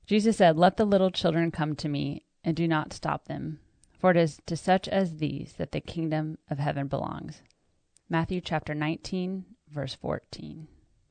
Jesus said, "Let the little children come to me, and do not stop them, for it is to such as these that the kingdom of heaven belongs." Matthew chapter 19, verse 14.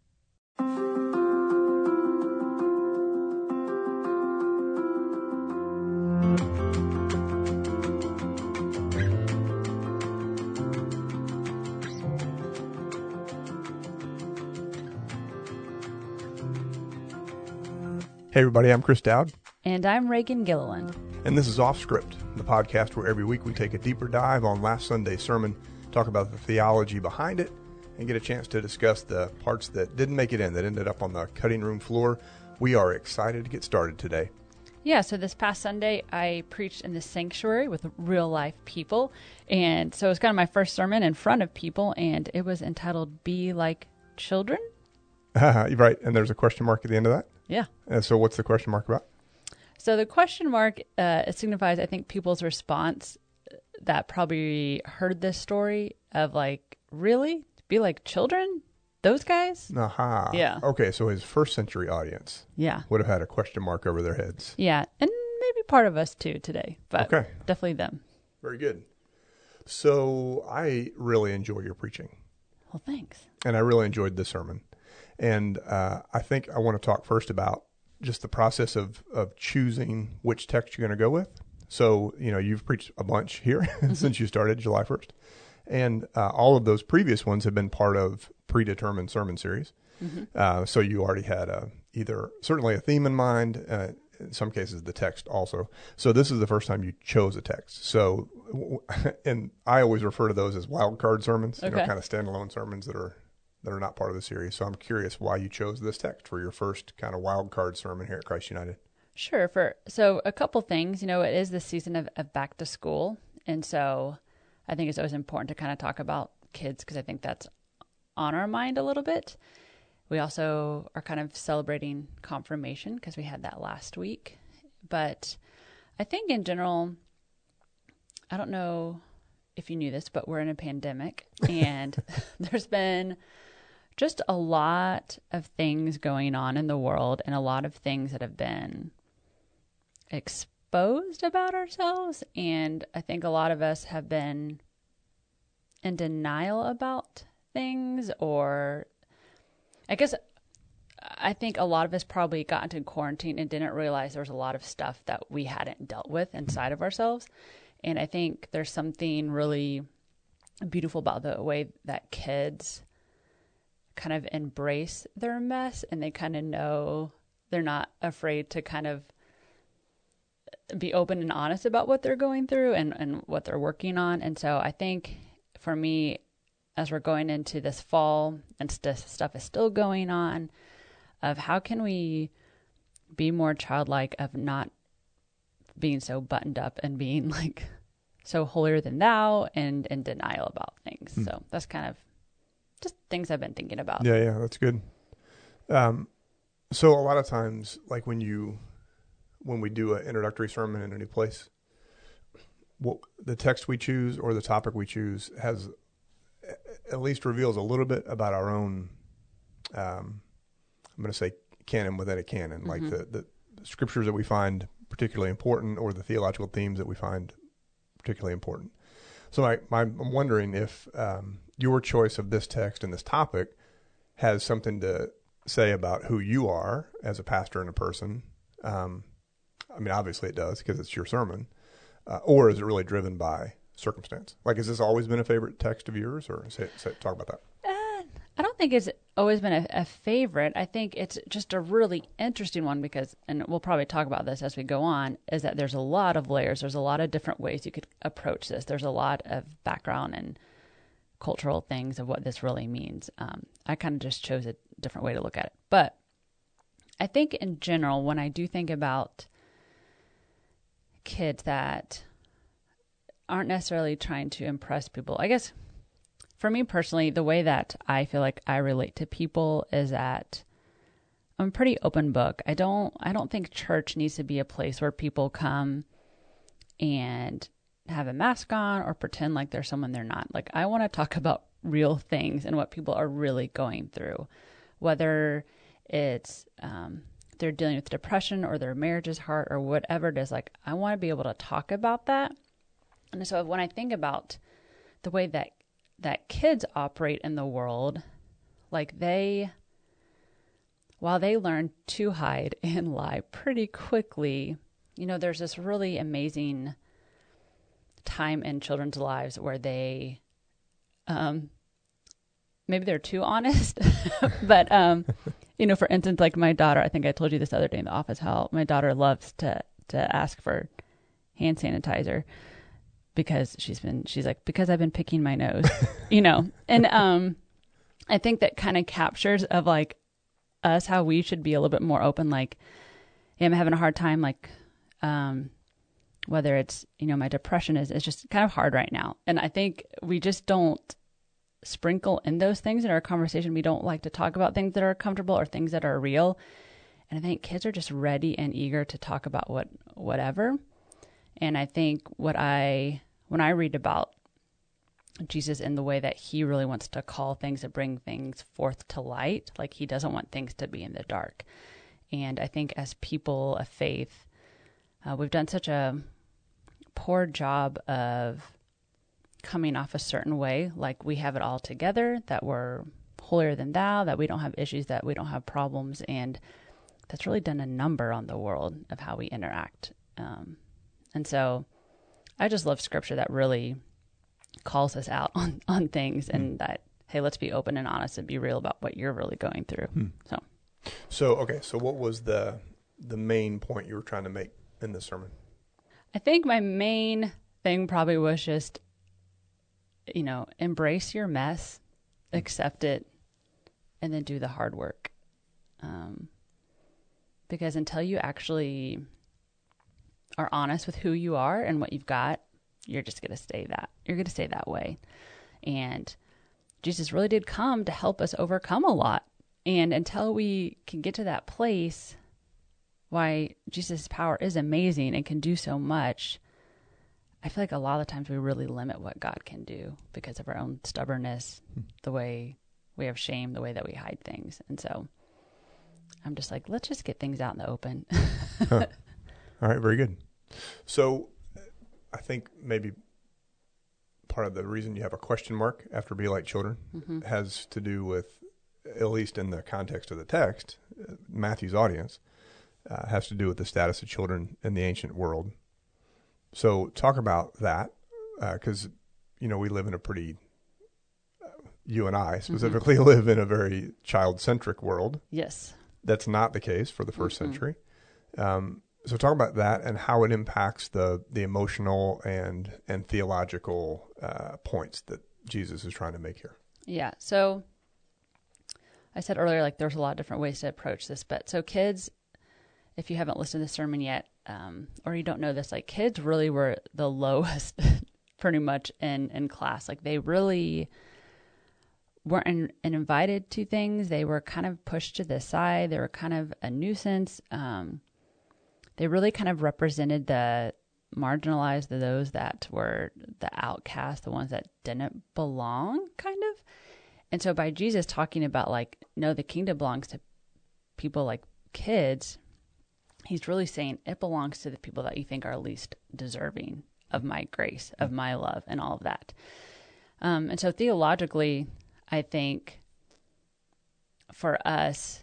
Hey everybody, I'm Chris Dowd. And I'm Reagan Gilliland. And this is Off Script, the podcast where every week we take a deeper dive on last Sunday's sermon, talk about the theology behind it, and get a chance to discuss the parts that didn't make it in, that ended up on the cutting room floor. We are excited to get started today. Yeah, so this past Sunday, I preached in the sanctuary with real life people. And so it was kind of my first sermon in front of people, and it was entitled Be Like Children. Right, and there's a question mark at the end of that? Yeah. And so what's the question mark about? So the question mark it signifies, I think, people's response that probably heard this story of like, really? Be like children? Those guys? Aha. Yeah. Okay, so his first century audience would have had a question mark over their heads. Yeah, and maybe part of us too today, but okay. Definitely them. Very good. So I really enjoy your preaching. Well, thanks. And I really enjoyed this sermon. And I think I want to talk first about just the process of choosing which text you're going to go with. So, you've preached a bunch here since you started July 1st. And all of those previous ones have been part of predetermined sermon series. Mm-hmm. So you already had either certainly a theme in mind, in some cases the text also. So this is the first time you chose a text. So, and I always refer to those as wild card sermons, kind of standalone sermons that are not part of the series. So I'm curious why you chose this text for your first kind of wild card sermon here at Christ United. Sure. So a couple things, it is the season of back to school. And so I think it's always important to kind of talk about kids because I think that's on our mind a little bit. We also are kind of celebrating confirmation because we had that last week. But I think in general, I don't know if you knew this, but we're in a pandemic and there's been just a lot of things going on in the world and a lot of things that have been exposed about ourselves. And I think a lot of us have been in denial about things, or I think a lot of us probably got into quarantine and didn't realize there was a lot of stuff that we hadn't dealt with inside of ourselves. And I think there's something really beautiful about the way that kids kind of embrace their mess, and they kind of know they're not afraid to kind of be open and honest about what they're going through and what they're working on. And so I think for me, as we're going into this fall and stuff is still going on, of how can we be more childlike, of not being so buttoned up and being like so holier than thou and in denial about things. So that's kind of just things I've been thinking about. Yeah, that's good. So a lot of times, like when we do an introductory sermon in a new place, the text we choose or the topic we choose has at least reveals a little bit about our own, I'm going to say canon within a canon, like the scriptures that we find particularly important or the theological themes that we find particularly important. So I'm wondering if your choice of this text and this topic has something to say about who you are as a pastor and a person. Obviously it does because it's your sermon. Or is it really driven by circumstance? Like, has this always been a favorite text of yours, or talk about that? I don't think it's always been a favorite. I think it's just a really interesting one because, and we'll probably talk about this as we go on, is that there's a lot of layers. There's a lot of different ways you could approach this. There's a lot of background and cultural things of what this really means. I kind of just chose a different way to look at it. But I think in general, when I do think about kids that aren't necessarily trying to impress people, I guess for me personally, the way that I feel like I relate to people is that I'm a pretty open book. I don't think church needs to be a place where people come and have a mask on or pretend like they're someone they're not. Like, I want to talk about real things and what people are really going through, whether it's they're dealing with depression or their marriage is hard or whatever it is, like, I want to be able to talk about that. And so when I think about the way that kids operate in the world, like while they learn to hide and lie pretty quickly, there's this really amazing time in children's lives where they, maybe they're too honest, but, for instance, like my daughter, I think I told you this other day in the office, how my daughter loves to ask for hand sanitizer because she's like, because I've been picking my nose, and, I think that kind of captures of like us, how we should be a little bit more open. Like, I'm having a hard time, like, whether it's, my depression is just kind of hard right now. And I think we just don't sprinkle in those things in our conversation. We don't like to talk about things that are comfortable or things that are real. And I think kids are just ready and eager to talk about whatever. And I think when I read about Jesus in the way that he really wants to call things and bring things forth to light, like he doesn't want things to be in the dark. And I think as people of faith, we've done such a poor job of coming off a certain way, like we have it all together, that we're holier than thou, that we don't have issues, that we don't have problems. And that's really done a number on the world of how we interact. And so I just love scripture that really calls us out on things, and that, hey, let's be open and honest and be real about what you're really going through. So what was the main point you were trying to make in this sermon? I think my main thing probably was just, embrace your mess, accept it, and then do the hard work. Because until you actually are honest with who you are and what you've got, you're just going to stay that. You're going to stay that way. And Jesus really did come to help us overcome a lot. And until we can get to that place, why Jesus' power is amazing and can do so much, I feel like a lot of the times we really limit what God can do because of our own stubbornness, the way we have shame, the way that we hide things. And so I'm just like, let's just get things out in the open. Huh. All right, very good. So I think maybe part of the reason you have a question mark after Be Like Children has to do with, at least in the context of the text, Matthew's audience, has to do with the status of children in the ancient world. So talk about that, because, we live in a pretty, you and I specifically live in a very child-centric world. Yes. That's not the case for the first century. So talk about that and how it impacts the emotional and theological points that Jesus is trying to make here. Yeah. So I said earlier, like, there's a lot of different ways to approach this. But so kids, if you haven't listened to the sermon yet, or you don't know this, like, kids really were the lowest pretty much in class. Like, they really weren't invited to things. They were kind of pushed to the side. They were kind of a nuisance. They really kind of represented the marginalized, those that were the outcast, the ones that didn't belong, kind of. And so by Jesus talking about, like, no, the kingdom belongs to people like kids, he's really saying it belongs to the people that you think are least deserving of my grace, of my love, and all of that. And so theologically, I think for us,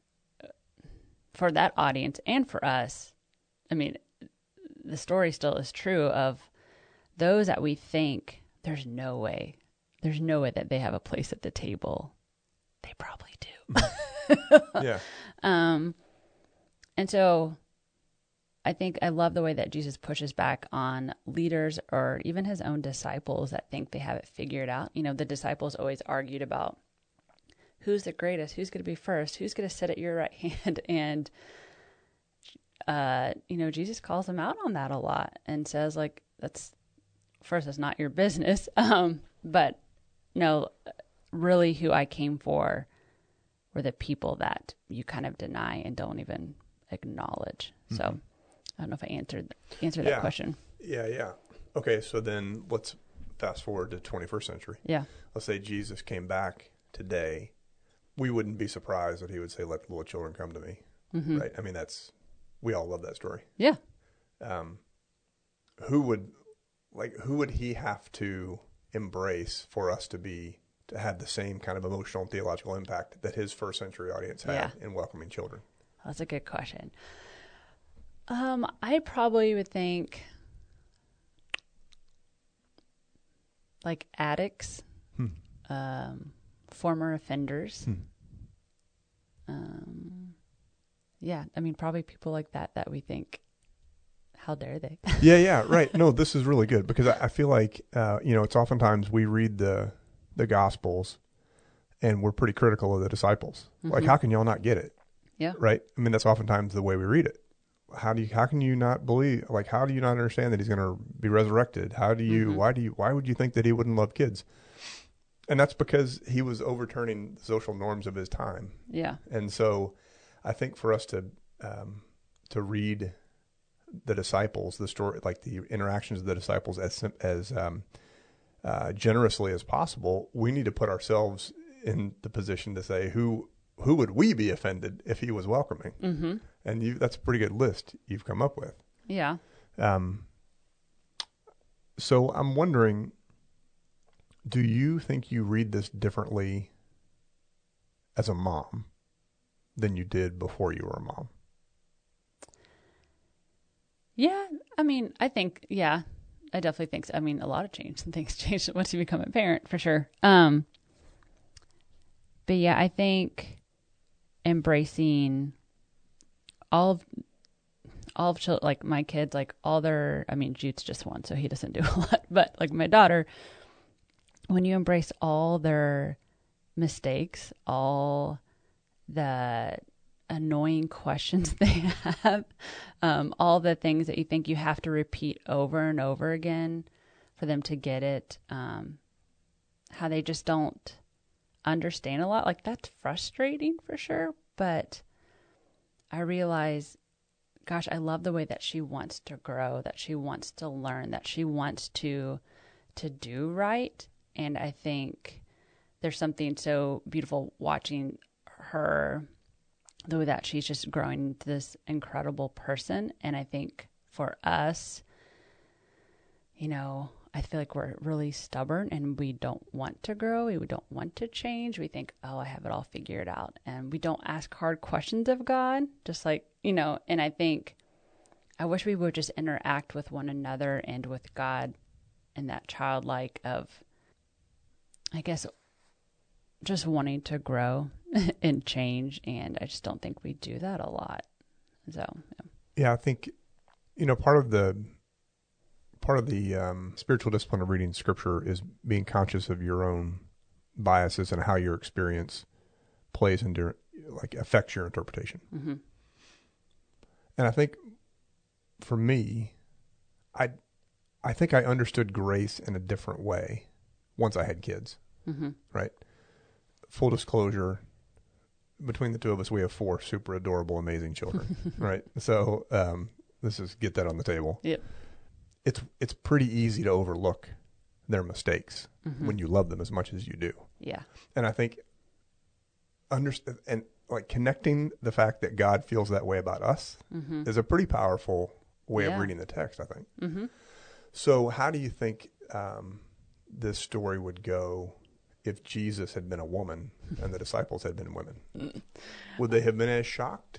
for that audience and for us, I mean, the story still is true of those that we think there's no way that they have a place at the table. They probably do. Yeah. And so I think I love the way that Jesus pushes back on leaders or even his own disciples that think they have it figured out. The disciples always argued about who's the greatest, who's going to be first, who's going to sit at your right hand. And, Jesus calls them out on that a lot and says, like, that's not your business. But no, really who I came for were the people that you kind of deny and don't even acknowledge. So I don't know if I answered that question. Yeah. Okay. So then let's fast forward to 21st century. Yeah. Let's say Jesus came back today. We wouldn't be surprised that he would say, let the little children come to me. right? I mean, we all love that story. Yeah. Who would he have to embrace for us to have the same kind of emotional and theological impact that his first century audience had in welcoming children? That's a good question. I probably would think like addicts, former offenders. Yeah, I mean, probably people like that we think, how dare they? Yeah, right. No, this is really good because I feel like, it's oftentimes we read the Gospels and we're pretty critical of the disciples. Like, how can y'all not get it? Yeah. Right? I mean, that's oftentimes the way we read it. How can you not believe, like, how do you not understand that he's going to be resurrected? Why would you think that he wouldn't love kids? And that's because he was overturning the social norms of his time. Yeah. And so I think for us to read the disciples, the story, like the interactions of the disciples as generously as possible, we need to put ourselves in the position to say, who would we be offended if he was welcoming? Mm-hmm. And that's a pretty good list you've come up with. Yeah. So I'm wondering, do you think you read this differently as a mom than you did before you were a mom? Yeah. I mean, I definitely think so. I mean, a lot of things change once you become a parent, for sure. But yeah, I think embracing all of children, like my kids, like Jude's just one, so he doesn't do a lot, but like my daughter, when you embrace all their mistakes, all the annoying questions they have, all the things that you think you have to repeat over and over again for them to get it, how they just don't understand a lot, like that's frustrating for sure. But I realize, gosh, I love the way that she wants to grow, that she wants to learn, that she wants to do right. And I think there's something so beautiful watching her, the way that she's just growing into this incredible person. And I think for us, I feel like we're really stubborn and we don't want to grow. We don't want to change. We think, oh, I have it all figured out. And we don't ask hard questions of God, just like, and I think I wish we would just interact with one another and with God in that childlike of, I guess, just wanting to grow and change. And I just don't think we do that a lot. So, yeah, I think, part of the spiritual discipline of reading scripture is being conscious of your own biases and how your experience plays into, like, affects your interpretation. Mm-hmm. And I think for me, I think I understood grace in a different way once I had kids, right? Full disclosure, between the two of us, we have 4 super adorable, amazing children, right? So let's just get that on the table. Yep. It's pretty easy to overlook their mistakes when you love them as much as you do. Yeah. And I think connecting the fact that God feels that way about us is a pretty powerful way of reading the text, I think. Mm-hmm. So how do you think this story would go if Jesus had been a woman and the disciples had been women? Would they have been as shocked?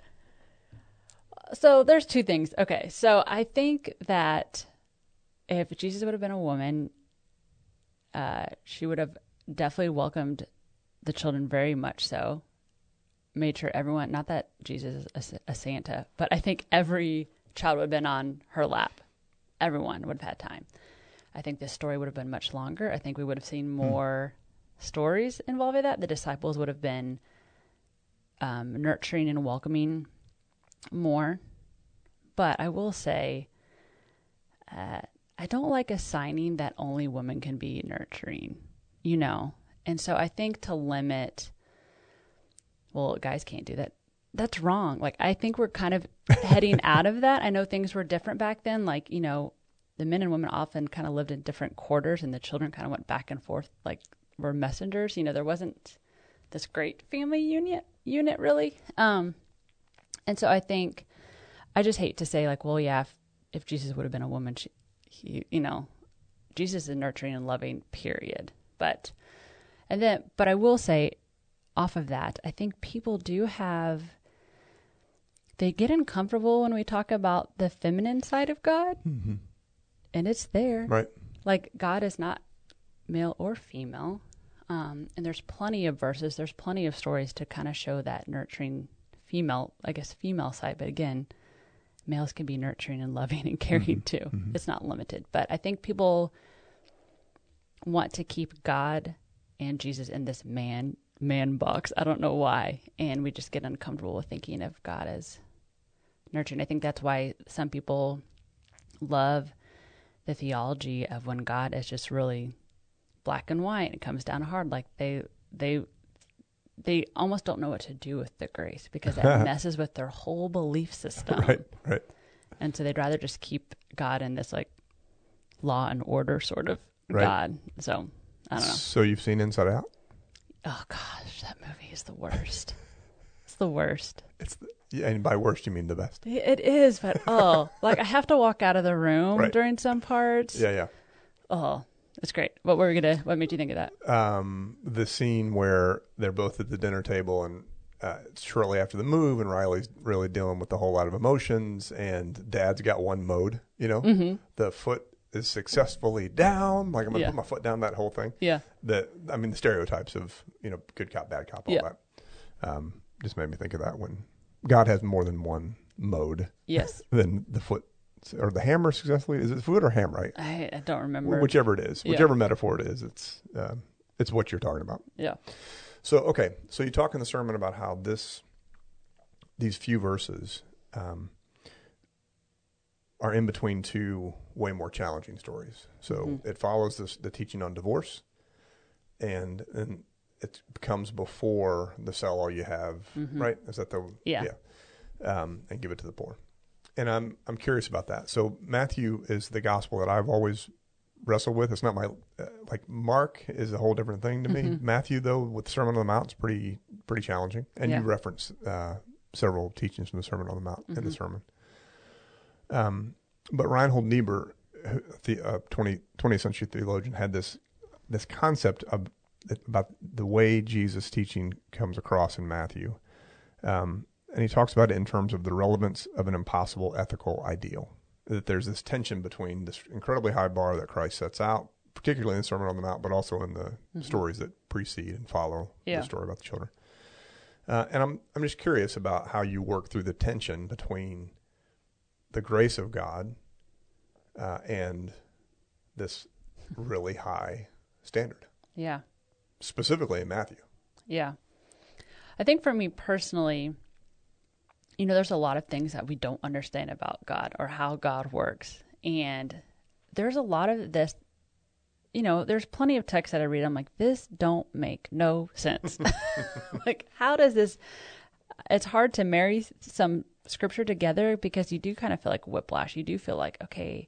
So there's 2 things. Okay, so I think that if Jesus would have been a woman, she would have definitely welcomed the children very much so. Made sure everyone, not that Jesus is a Santa, but I think every child would have been on her lap. Everyone would have had time. I think this story would have been much longer. I think we would have seen more stories involving that. The disciples would have been nurturing and welcoming more. But I will say, I don't like assigning that only women can be nurturing, And so I think to limit, well, guys can't do that. That's wrong. Like, I think we're kind of heading out of that. I know things were different back then. Like, the men and women often kind of lived in different quarters and the children kind of went back and forth, like were messengers. There wasn't this great family unit really. And so I just hate to say like, well, yeah, if Jesus would have been a woman, Jesus is nurturing and loving, period. But I will say off of that, I think people they get uncomfortable when we talk about the feminine side of God, Mm-hmm. and it's there. Right. Like God is not male or female. And there's plenty of verses, there's plenty of stories to kind of show that nurturing female side. But again, males can be nurturing and loving and caring too. Mm-hmm. It's not limited. But I think people want to keep God and Jesus in this man box. I don't know why. And we just get uncomfortable with thinking of God as nurturing. I think that's why some people love the theology of when God is just really black and white and it comes down hard. Like they almost don't know what to do with the grace because that messes with their whole belief system. Right. And so they'd rather just keep God in this like law and order sort of Right. God. So I don't know. So you've seen Inside Out? Oh gosh, that movie is the worst. It's the worst. And by worst, you mean the best. It is, but like I have to walk out of the room Right. during some parts. Yeah. Oh, it's great. What made you think of that? The scene where they're both at the dinner table and it's shortly after the move and Riley's really dealing with a whole lot of emotions and Dad's got one mode, Mm-hmm. the foot is successfully down. Like I'm going to Yeah. put my foot down, that whole thing. Yeah. The stereotypes of, good cop, bad cop, all Yeah. that. Just made me think of that when God has more than one mode. Yes. Than the foot or the hammer successfully. Is it foot or ham, right? I don't remember. Whichever it is, Yeah. whichever metaphor it is, it's what you're talking about. Yeah. So, okay. So you talk in the sermon about how these few verses are in between two way more challenging stories. So it follows the teaching on divorce and it comes before the sell all you have, right? Is that Yeah. And give it to the poor. And I'm curious about that. So Matthew is the gospel that I've always wrestled with. It's not my like Mark is a whole different thing to me. Matthew, though, with the Sermon on the Mount, is pretty challenging. And Yeah. you reference several teachings from the Sermon on the Mount in the sermon. But Reinhold Niebuhr, the 20th century theologian, had this concept about the way Jesus' teaching comes across in Matthew. And he talks about it in terms of the relevance of an impossible ethical ideal. That there's this tension between this incredibly high bar that Christ sets out, particularly in the Sermon on the Mount, but also in the stories that precede and follow the story about the children. And I'm just curious about how you work through the tension between the grace of God and this really high standard, Yeah. specifically in Matthew. Yeah. I think for me personally, there's a lot of things that we don't understand about God or how God works. And there's a lot of this, there's plenty of texts that I read. I'm like, this don't make no sense. Like, how does this, it's hard to marry some scripture together because you do kind of feel like whiplash. You do feel like, okay,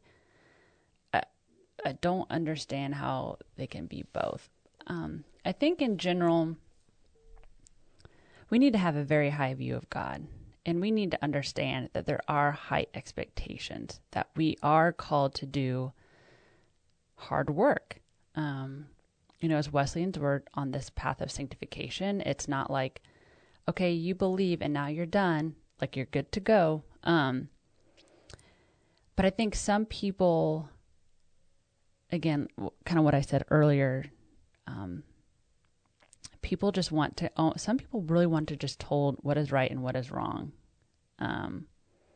I don't understand how they can be both. I think in general, we need to have a very high view of God. And we need to understand that there are high expectations, that we are called to do hard work. As Wesleyan's word on this path of sanctification, it's not like, okay, you believe and now you're done, like you're good to go. But I think some people, again, kind of what I said earlier, some people really want to just told what is right and what is wrong. And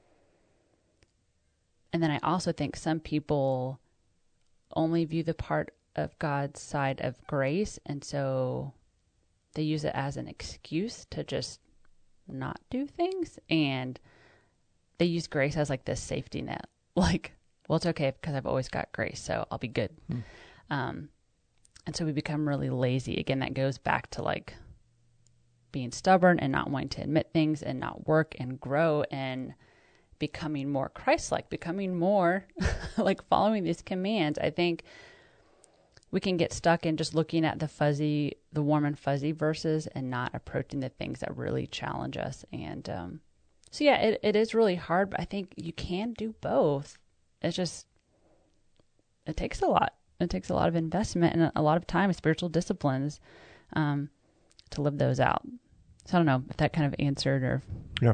then I also think some people only view the part of God's side of grace, and so they use it as an excuse to just not do things, and they use grace as like this safety net. Like, well, it's okay because I've always got grace, so I'll be good. And so we become really lazy. Again, that goes back to like being stubborn and not wanting to admit things and not work and grow and becoming more Christ-like, becoming more like following these commands. I think we can get stuck in just looking at the warm and fuzzy verses and not approaching the things that really challenge us. And So yeah, it is really hard, but I think you can do both. It's just, it takes a lot. It takes a lot of investment and a lot of time, spiritual disciplines, to live those out. So I don't know if that kind of answered or. Yeah.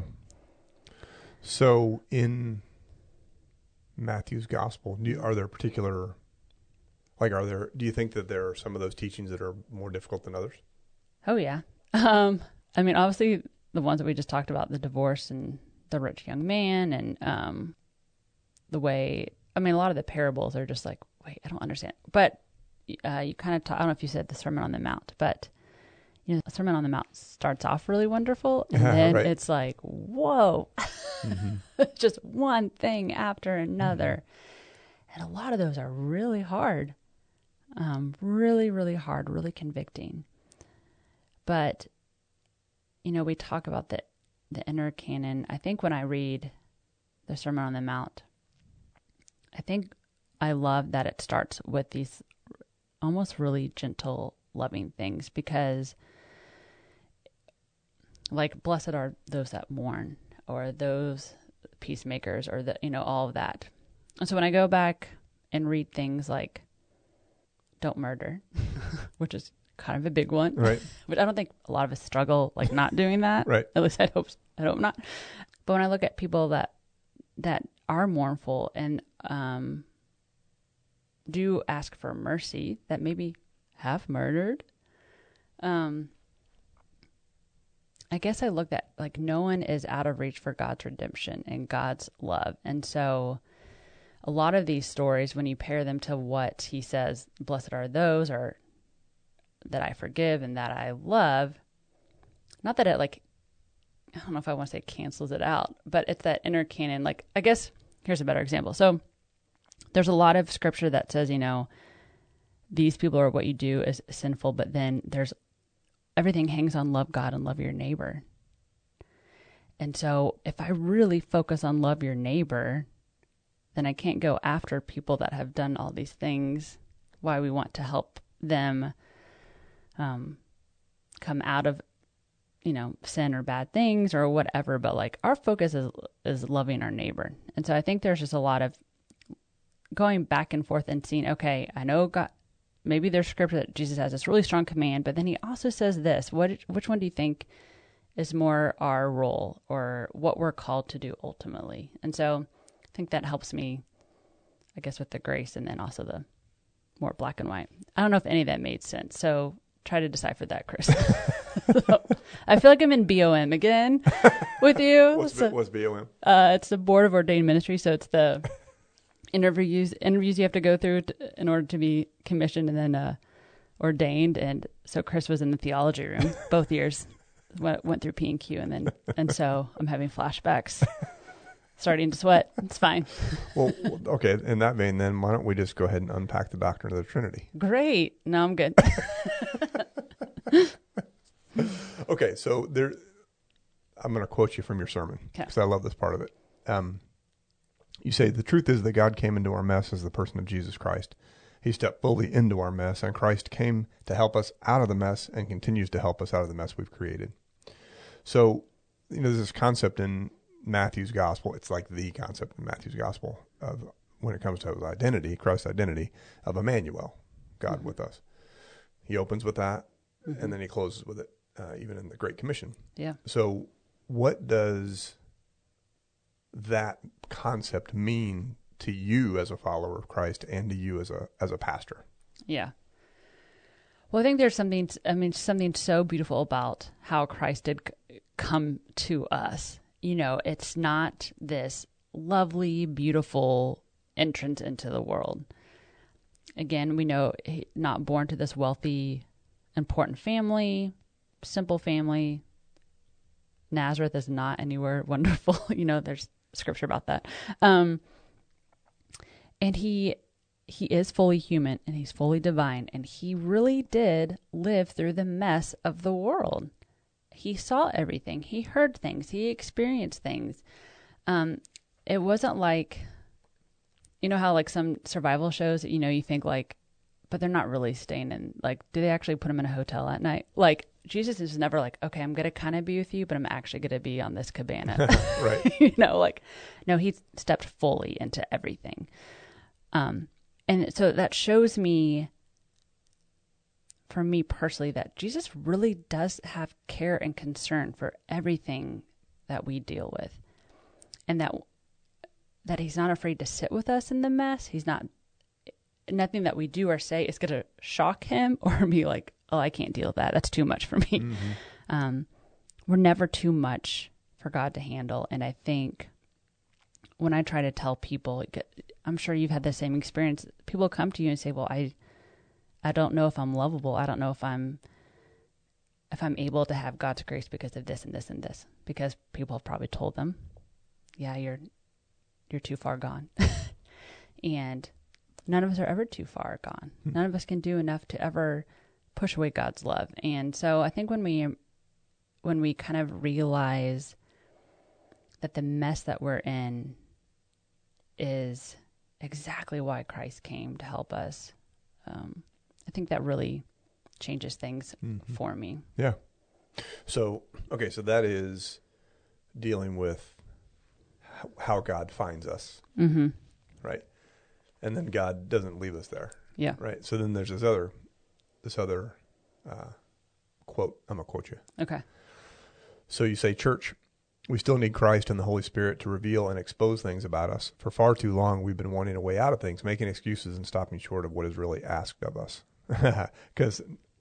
So in Matthew's gospel, are there particular, do you think that there are some of those teachings that are more difficult than others? Oh yeah. I mean, obviously the ones that we just talked about, the divorce and the rich young man and, the way, I mean, a lot of the parables are just like, wait, I don't understand. But, you kind of, I don't know if you said the Sermon on the Mount, but the Sermon on the Mount starts off really wonderful. And then right. It's like, whoa, just one thing after another. And a lot of those are really hard, really, really hard, really convicting. But, we talk about the inner canon. I think when I read the Sermon on the Mount, I think I love that it starts with these almost really gentle, loving things because, like, blessed are those that mourn, or those peacemakers, or all of that. And so when I go back and read things like don't murder, which is kind of a big one, right? But I don't think a lot of us struggle like not doing that, right? At least I hope not. But when I look at people that are mournful and do ask for mercy, that maybe have murdered, I guess I look at like no one is out of reach for God's redemption and God's love. And so a lot of these stories, when you pair them to what he says, blessed are those, or that I forgive and that I love, not that it I don't know if I want to say cancels it out, but it's that inner canon. Like, I guess here's a better example. So there's a lot of scripture that says, these people or what you do is sinful, but then there's everything hangs on love God and love your neighbor. And so if I really focus on love your neighbor, then I can't go after people that have done all these things. Why we want to help them come out of, sin or bad things or whatever. But like our focus is loving our neighbor. And so I think there's just a lot of going back and forth and seeing, okay, I know God, maybe there's scripture that Jesus has this really strong command, but then he also says this. Which one do you think is more our role or what we're called to do ultimately? And so I think that helps me, I guess, with the grace and then also the more black and white. I don't know if any of that made sense. So try to decipher that, Chris. I feel like I'm in BOM again with you. What's BOM? It's the Board of Ordained Ministry. So it's the interviews you have to go through in order to be commissioned and then ordained. And so Chris was in the theology room both years. Went through P&Q and so I'm having flashbacks. Starting to sweat. It's fine. Well, okay. In that vein, then why don't we just go ahead and unpack the doctrine of the Trinity? Great. No, I'm good. Okay, so I'm going to quote you from your sermon because I love this part of it. You say, the truth is that God came into our mess as the person of Jesus Christ. He stepped fully into our mess, and Christ came to help us out of the mess and continues to help us out of the mess we've created. So, there's this concept in Matthew's gospel. It's like the concept in Matthew's gospel of when it comes to his identity, Christ's identity, of Emmanuel, God with us. He opens with that, and then he closes with it, even in the Great Commission. Yeah. So what does that concept mean to you as a follower of Christ and to you as a pastor? Yeah. Well, I think there's something so beautiful about how Christ did come to us. It's not this lovely, beautiful entrance into the world. Again, we know not born to this wealthy, important family, simple family. Nazareth is not anywhere wonderful. There's scripture about that. And he is fully human and he's fully divine. And he really did live through the mess of the world. He saw everything. He heard things. He experienced things. It wasn't like, how like some survival shows, you think like, but they're not really staying in, like, do they actually put him in a hotel at night? Like, Jesus is never like, okay, I'm going to kind of be with you, but I'm actually going to be on this cabana. Right. You know, like, no, he stepped fully into everything. And so that shows me, for me personally, that Jesus really does have care and concern for everything that we deal with. And that he's not afraid to sit with us in the mess. Nothing that we do or say is going to shock him or be like, oh, I can't deal with that. That's too much for me. Mm-hmm. We're never too much for God to handle. And I think when I try to tell people, I'm sure you've had the same experience. People come to you and say, well, I don't know if I'm lovable. I don't know if I'm able to have God's grace because of this and this and this, because people have probably told them, yeah, you're too far gone. And none of us are ever too far gone. None of us can do enough to ever push away God's love. And so I think when we kind of realize that the mess that we're in is exactly why Christ came to help us, I think that really changes things for me. Yeah. So, okay, so that is dealing with how God finds us, right? And then God doesn't leave us there. Yeah. Right. So then there's this other quote. I'm going to quote you. Okay. So you say, church, we still need Christ and the Holy Spirit to reveal and expose things about us. For far too long, we've been wanting a way out of things, making excuses and stopping short of what is really asked of us. Because,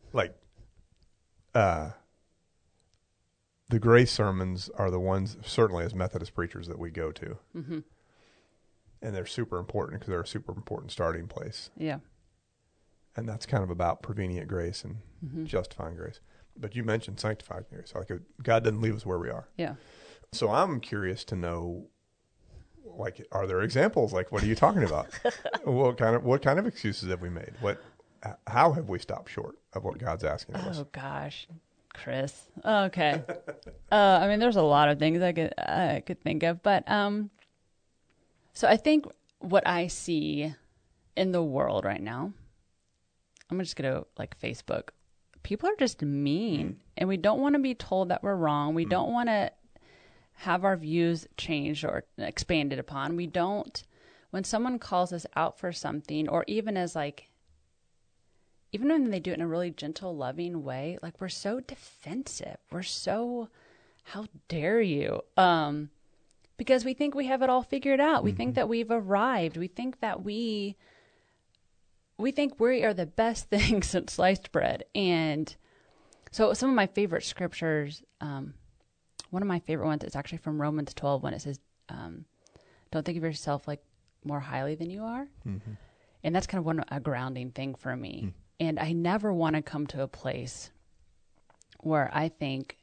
the grace sermons are the ones, certainly as Methodist preachers, that we go to. Mm-hmm. And they're super important because they're a super important starting place. Yeah. And that's kind of about prevenient grace and justifying grace. But you mentioned sanctifying grace. Like, God doesn't leave us where we are. Yeah. So I'm curious to know, like, are there examples? Like, what are you talking about? What kind of excuses have we made? How have we stopped short of what God's asking of us? Oh gosh, Chris. Okay. I mean, there's a lot of things I could think of, but so I think what I see in the world right now, I'm just gonna like Facebook. People are just mean, and we don't want to be told that we're wrong. We don't want to have our views changed or expanded upon. We don't. When someone calls us out for something, or even when they do it in a really gentle, loving way, like, we're so defensive. We're so, how dare you? Because we think we have it all figured out. We think that we've arrived. We think that we think we are the best thing since sliced bread. And so some of my favorite scriptures, one of my favorite ones is actually from Romans 12 when it says, don't think of yourself like more highly than you are. Mm-hmm. And that's kind of a grounding thing for me. And I never want to come to a place where I think,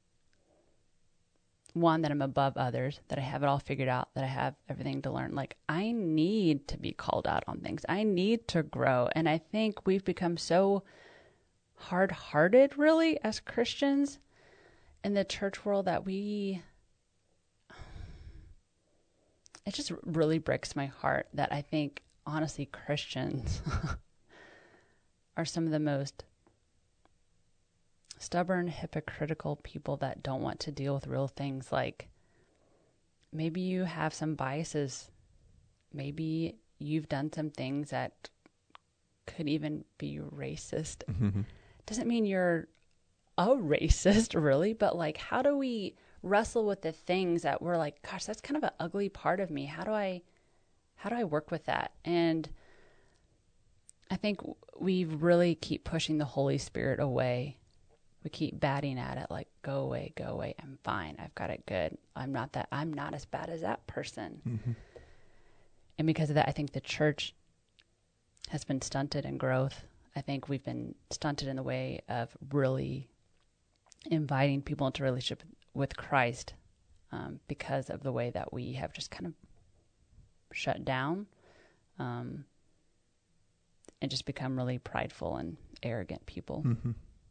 one, that I'm above others, that I have it all figured out, that I have everything to learn. Like, I need to be called out on things. I need to grow. And I think we've become so hard-hearted, really, as Christians in the church world that it just really breaks my heart that I think, honestly, Christians are some of the most stubborn, hypocritical people that don't want to deal with real things. Like, maybe you have some biases. Maybe you've done some things that could even be racist. Mm-hmm. Doesn't mean you're a racist, really, but like, how do we wrestle with the things that we're like, gosh, that's kind of an ugly part of me. How do I work with that? And I think we really keep pushing the Holy Spirit away. We keep batting at it like, go away. I'm fine. I've got it good. I'm not as bad as that person. Mm-hmm. And because of that, I think the church has been stunted in growth. I think we've been stunted in the way of really inviting people into relationship with Christ, because of the way that we have just kind of shut down, and just become really prideful and arrogant people. Mm-hmm.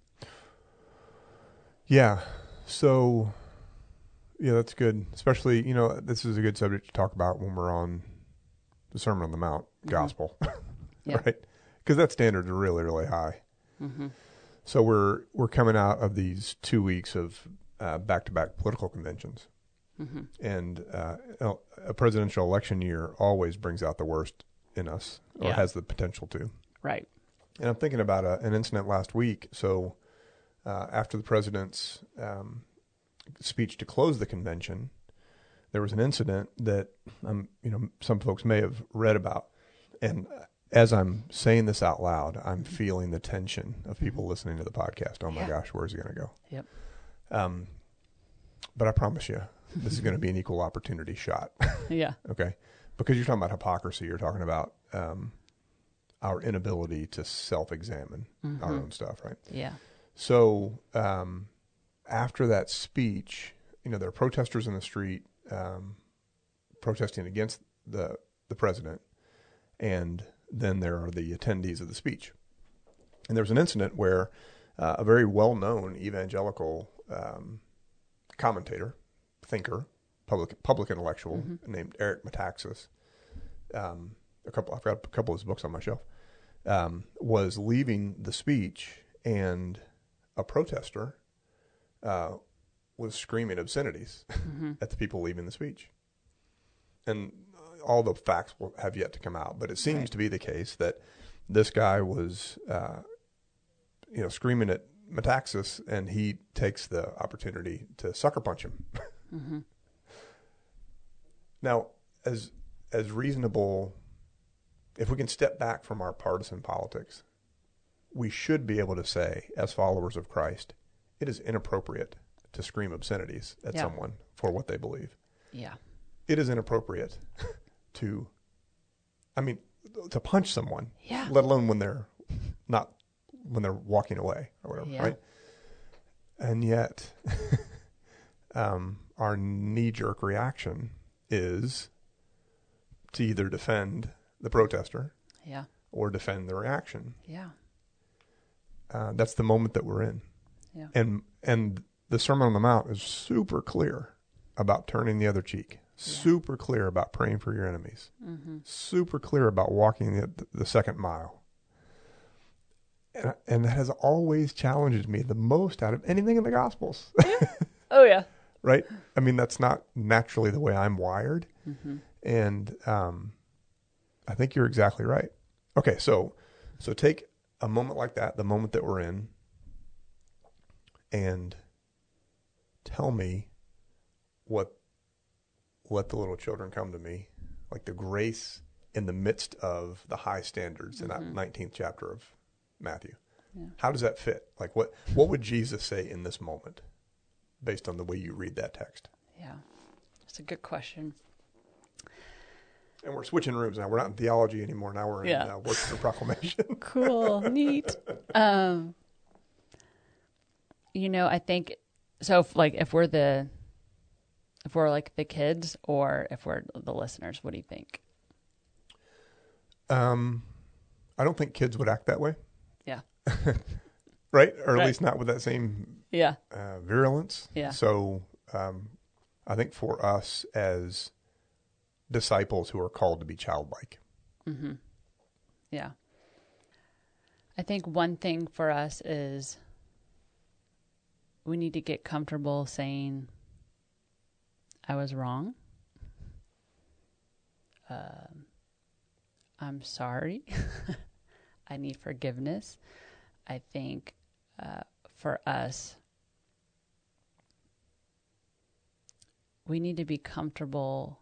Yeah. So, yeah, that's good. Especially, this is a good subject to talk about when we're on the Sermon on the Mount gospel, Yeah. right? Because that standard's really, really high. Mm-hmm. So we're coming out of these 2 weeks of back-to-back political conventions, and a presidential election year always brings out the worst in us, or has the potential to. Right. And I'm thinking about an incident last week. So after the president's speech to close the convention, there was an incident that some folks may have read about, and as I'm saying this out loud, I'm feeling the tension of people listening to the podcast. Oh my gosh, where's he going to go? Yep. But I promise you, this is going to be an equal opportunity shot. Yeah. Okay. Because you're talking about hypocrisy. You're talking about our inability to self-examine our own stuff, right? Yeah. So after that speech, there are protesters in the street protesting against the president, and then there are the attendees of the speech. And there was an incident where a very well-known evangelical commentator, thinker, public intellectual named Eric Metaxas, I've got a couple of his books on my shelf, was leaving the speech, and a protester was screaming obscenities at the people leaving the speech. And all the facts will have yet to come out, but it seems to be the case that this guy was, screaming at Metaxas, and he takes the opportunity to sucker punch him. Now, as reasonable, if we can step back from our partisan politics, we should be able to say, as followers of Christ, it is inappropriate to scream obscenities at someone for what they believe. Yeah. It is inappropriate to punch someone, let alone when they're walking away or whatever, right? And yet, our knee-jerk reaction is to either defend the protester, or defend the reaction. Yeah. That's the moment that we're in. Yeah. And the Sermon on the Mount is super clear about turning the other cheek. Super clear about praying for your enemies. Super clear about walking the second mile. And that has always challenged me the most out of anything in the Gospels. Oh, yeah. Right? I mean, that's not naturally the way I'm wired. And I think you're exactly right. Okay, so take a moment like that, the moment that we're in, and tell me what let the little children come to me, like the grace in the midst of the high standards in that 19th chapter of Matthew. Yeah. How does that fit? Like what would Jesus say in this moment based on the way you read that text? Yeah, that's a good question. And we're switching rooms now. We're not in theology anymore. Now we're in works and proclamation. Cool. Neat. I think, so if we're like the kids or if we're the listeners, what do you think? I don't think kids would act that way. Yeah. Right? Or at least not with that same virulence. Yeah. So I think for us as disciples who are called to be childlike. Yeah. I think one thing for us is we need to get comfortable saying, I was wrong. I'm sorry. I need forgiveness. I think for us, we need to be comfortable.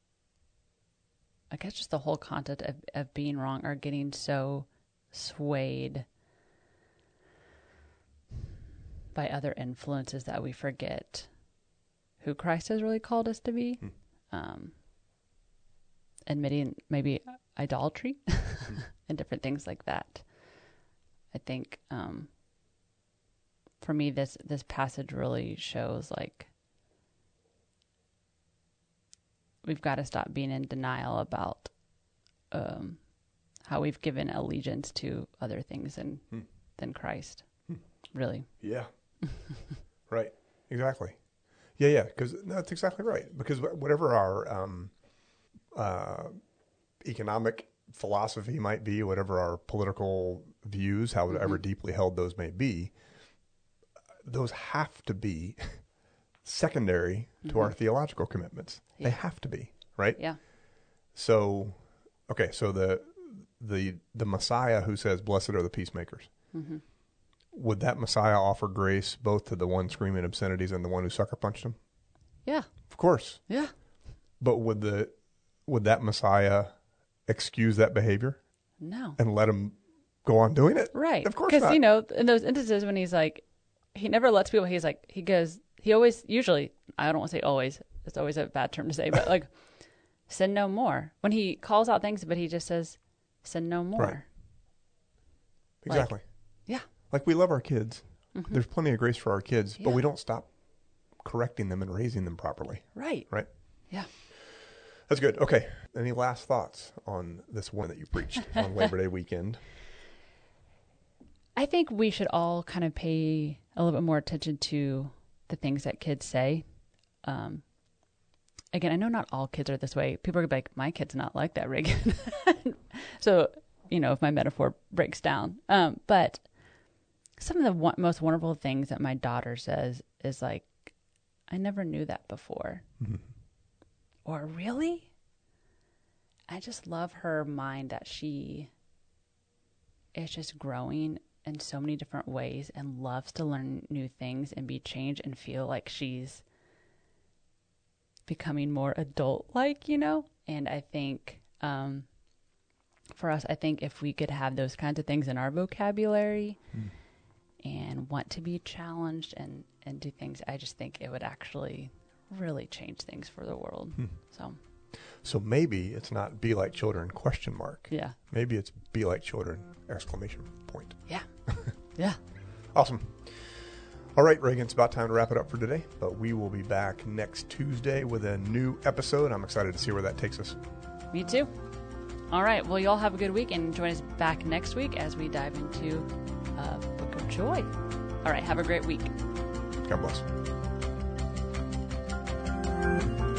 I guess just the whole concept of being wrong or getting so swayed by other influences that we forget who Christ has really called us to be. Admitting maybe idolatry and different things like that. I think for me, this passage really shows like we've got to stop being in denial about how we've given allegiance to other things than Christ. Really. Yeah. Right. Exactly. Yeah. Because that's exactly right. Because whatever our economic philosophy might be, whatever our political views, however deeply held those may be, those have to be secondary to our theological commitments. They have to be, right? Yeah. So, okay, so the Messiah who says, "Blessed are the peacemakers," would that Messiah offer grace both to the one screaming obscenities and the one who sucker punched him? Yeah. Of course. Yeah. But would that Messiah excuse that behavior No. and let him go on doing it? Right. Of course Because, not. in those instances when he's like, he never lets people, he always, usually, I don't want to say always, it's always a bad term to say, but like, sin no more. When he calls out things, but he just says, sin no more. Right. Exactly. Yeah. Like we love our kids. There's plenty of grace for our kids, but Yeah. we don't stop correcting them and raising them properly. Right. Right? Yeah. That's good. Okay. Any last thoughts on this one that you preached on Labor Day weekend? I think we should all kind of pay a little bit more attention to the things that kids say. Again, I know not all kids are this way. People are like, my kid's not like that, Reagan. So, if my metaphor breaks down. But some of the most wonderful things that my daughter says is like, I never knew that before. Or really? I just love her mind that she is just growing in so many different ways and loves to learn new things and be changed and feel like she's becoming more adult-like, And I think for us, I think if we could have those kinds of things in our vocabulary and want to be challenged and do things, I just think it would actually really change things for the world. So maybe it's not be like children ? Yeah. Maybe it's be like children ! Yeah. Yeah. Awesome. All right, Reagan, it's about time to wrap it up for today, but we will be back next Tuesday with a new episode. I'm excited to see where that takes us. Me too. All right. Well, y'all have a good week and join us back next week as we dive into Book of Joy. All right. Have a great week. God bless.